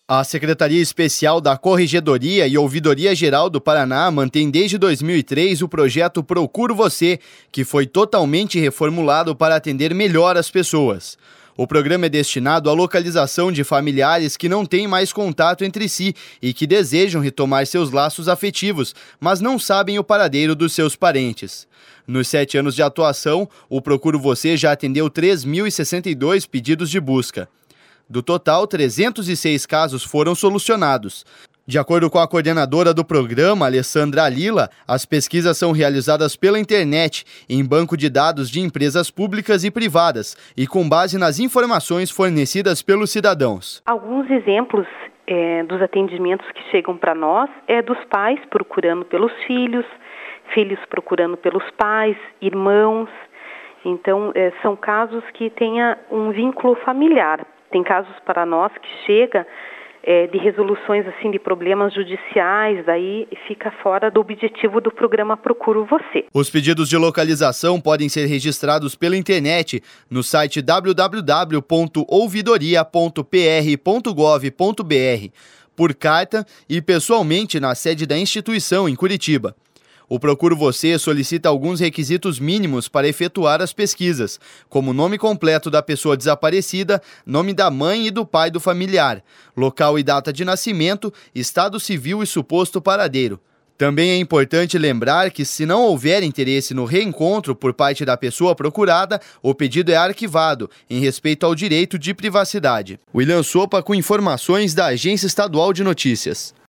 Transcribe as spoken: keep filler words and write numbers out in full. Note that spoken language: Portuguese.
A Secretaria Especial da Corregedoria e Ouvidoria Geral do Paraná mantém desde dois mil e três o projeto Procuro Você, que foi totalmente reformulado para atender melhor as pessoas. O programa é destinado à localização de familiares que não têm mais contato entre si e que desejam retomar seus laços afetivos, mas não sabem o paradeiro dos seus parentes. Nos sete anos de atuação, o Procuro Você já atendeu três mil e sessenta e dois pedidos de busca. Do total, trezentos e seis casos foram solucionados. De acordo com a coordenadora do programa, Alessandra Lila, as pesquisas são realizadas pela internet, em banco de dados de empresas públicas e privadas e com base nas informações fornecidas pelos cidadãos. Alguns exemplos é, dos atendimentos que chegam para nós é dos pais procurando pelos filhos, filhos procurando pelos pais, irmãos. Então, é, são casos que tenha um vínculo familiar. Tem casos para nós que chega é, de resoluções assim de problemas judiciais, daí fica fora do objetivo do programa Procuro Você. Os pedidos de localização podem ser registrados pela internet no site w w w ponto ouvidoria ponto p r ponto gov ponto b r, por carta e pessoalmente na sede da instituição em Curitiba. O Procuro Você solicita alguns requisitos mínimos para efetuar as pesquisas, como nome completo da pessoa desaparecida, nome da mãe e do pai do familiar, local e data de nascimento, estado civil e suposto paradeiro. Também é importante lembrar que, se não houver interesse no reencontro por parte da pessoa procurada, o pedido é arquivado, em respeito ao direito de privacidade. William Sopa com informações da Agência Estadual de Notícias.